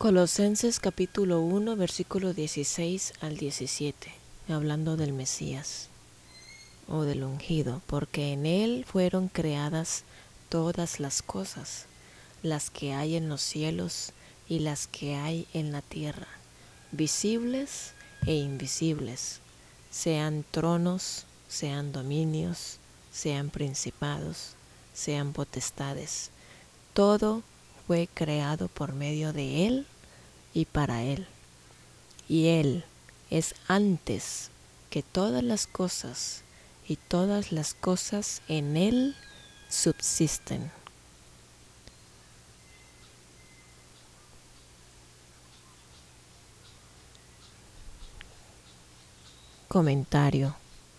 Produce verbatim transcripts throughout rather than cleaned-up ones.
Colosenses capítulo uno, versículo dieciséis al diecisiete, hablando del Mesías o del ungido, porque en él fueron creadas todas las cosas, las que hay en los cielos y las que hay en la tierra, visibles e invisibles, sean tronos, sean dominios, sean principados, sean potestades. Todo fue creado por medio de él y para él. Y él es antes que todas las cosas, y todas las cosas en él subsisten. Comentario.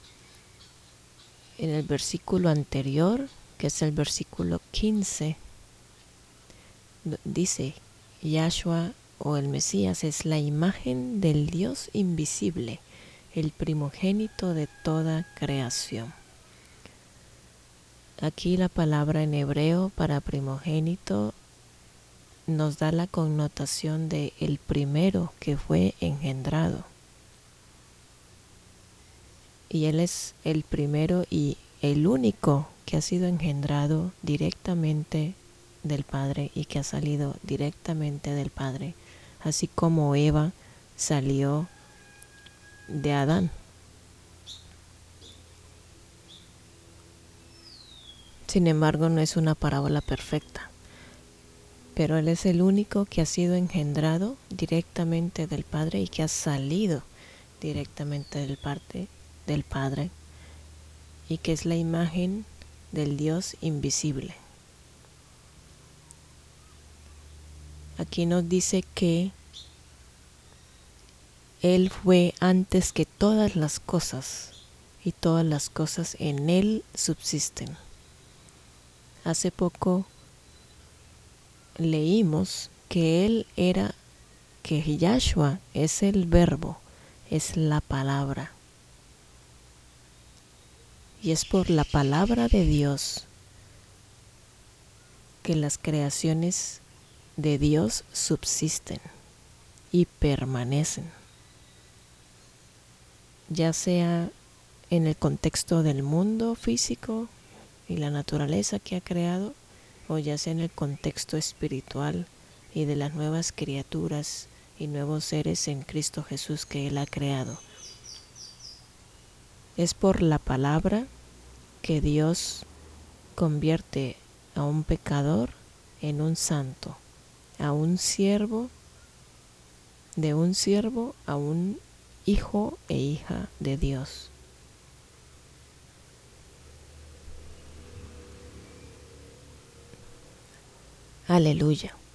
En el versículo anterior, que es el versículo quince, dice: Yahshua o el Mesías es la imagen del Dios invisible, el primogénito de toda creación. Aquí la palabra en hebreo para primogénito nos da la connotación de el primero que fue engendrado. Y él es el primero y el único que ha sido engendrado directamente del Padre y que ha salido directamente del Padre, así como Eva salió de Adán. Sin embargo, no es una parábola perfecta, pero él es el único que ha sido engendrado directamente del Padre y que ha salido directamente del parte del Padre, y que es la imagen del Dios invisible. Aquí nos dice que él fue antes que todas las cosas, y todas las cosas en él subsisten. Hace poco leímos que él era, que Yahshua es el verbo, es la palabra. Y es por la palabra de Dios que las creaciones de Dios subsisten y permanecen, ya sea en el contexto del mundo físico y la naturaleza que ha creado, o ya sea en el contexto espiritual y de las nuevas criaturas y nuevos seres en Cristo Jesús que Él ha creado. Es por la palabra que Dios convierte a un pecador en un santo, a un siervo, de un siervo a un hijo e hija de Dios. Aleluya.